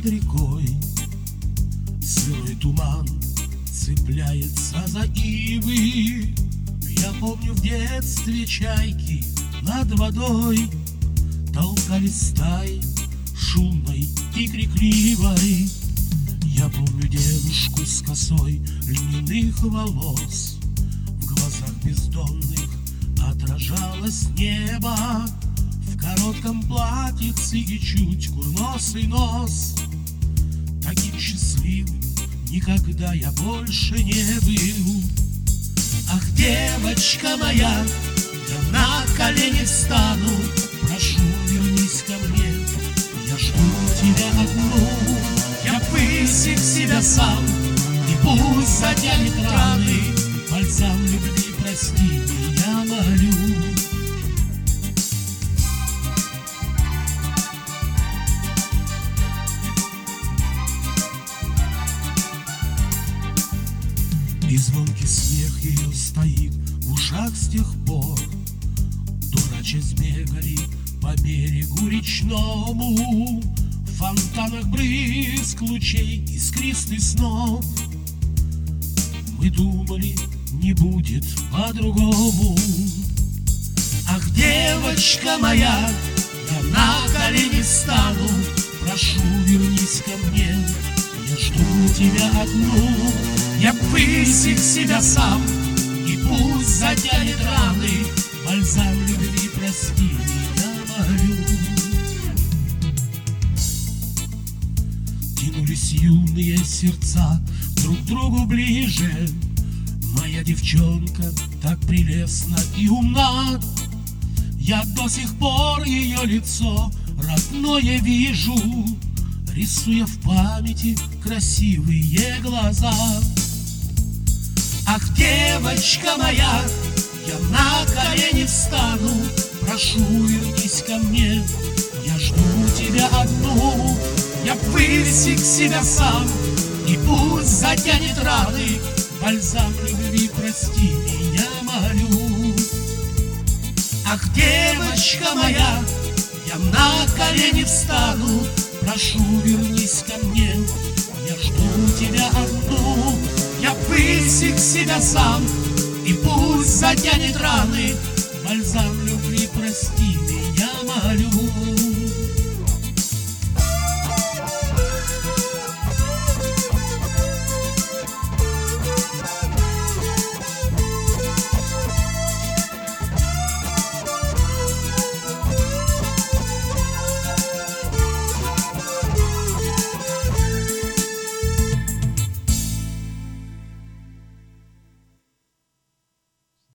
над рекой. Сырой туман цепляется за ивы. Я помню, в детстве чайки над водой толкались стаи шумной и крикливой. Я помню девушку с косой льняных волос. В глазах бездонных отражалось небо. В коротком платьице и чуть курносый нос. Таким счастливым никогда я больше не был. Ах, девочка моя, я на колени встану. Прошу, вернись ко мне, я жду тебя одну. Я высек себя сам, и пусть затянет раны. Бальзам любви, прости меня, молю. И звонкий смех ее стоит в ушах с тех пор. Дурачась бегали по берегу речному. В фонтанах брызг лучей искристый снов. Мы думали, не будет по-другому. Ах, девочка моя, я на колени встану. Прошу, вернись ко мне, я жду тебя одну. Я высек себя сам, и пусть затянет раны. Бальзам любви, прости меня, молю. Тянулись юные сердца друг к другу ближе. Моя девчонка так прелестна и умна. Я до сих пор ее лицо родное вижу, рисуя в памяти красивые глаза. Ах, девочка моя, я на колени встану. Прошу, вернись ко мне, я жду тебя одну. Я высек себя сам, и пусть затянет раны. Бальзам любви, прости меня, молю. Ах, девочка моя, я на колени встану. Прошу, вернись ко мне, я жду тебя одну. Я высек себя сам, и пусть затянет раны. Бальзам